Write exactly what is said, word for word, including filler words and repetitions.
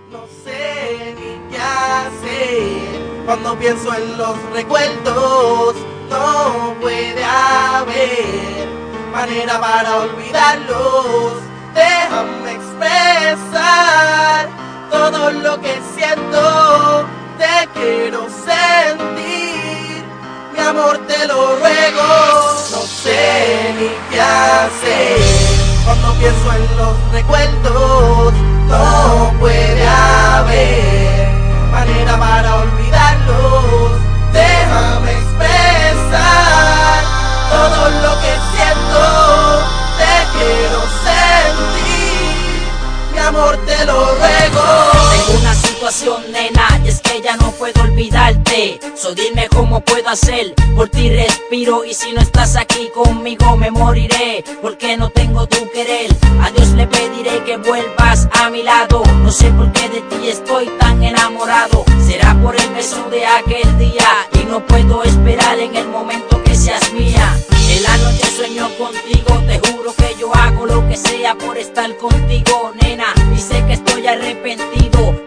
No sé ni qué hacer cuando pienso en los recuerdos. No puede haber manera para olvidarlos. Déjame expresar todo lo que siento. Te quiero sentir, mi amor, te lo ruego. No sé ni qué hacer cuando pienso en los recuerdos. No puede haber manera para olvidarlos. Déjame expresar todo lo que siento. Te quiero sentir, mi amor, te lo ruego. Tengo una situación, nena, y es que ya no puedo olvidarte. So dime cómo puedo hacer, por ti respiro. Y si no estás aquí conmigo me moriré, porque no tengo tu querer. A Dios le pediré que vuelvas a mi lado. No sé por qué de ti estoy tan enamorado. Será por el beso de aquel día, y no puedo esperar en el momento que seas mía. En la noche sueño contigo, te juro que yo hago lo que sea por estar contigo, nena. Y sé que estoy arrepentido,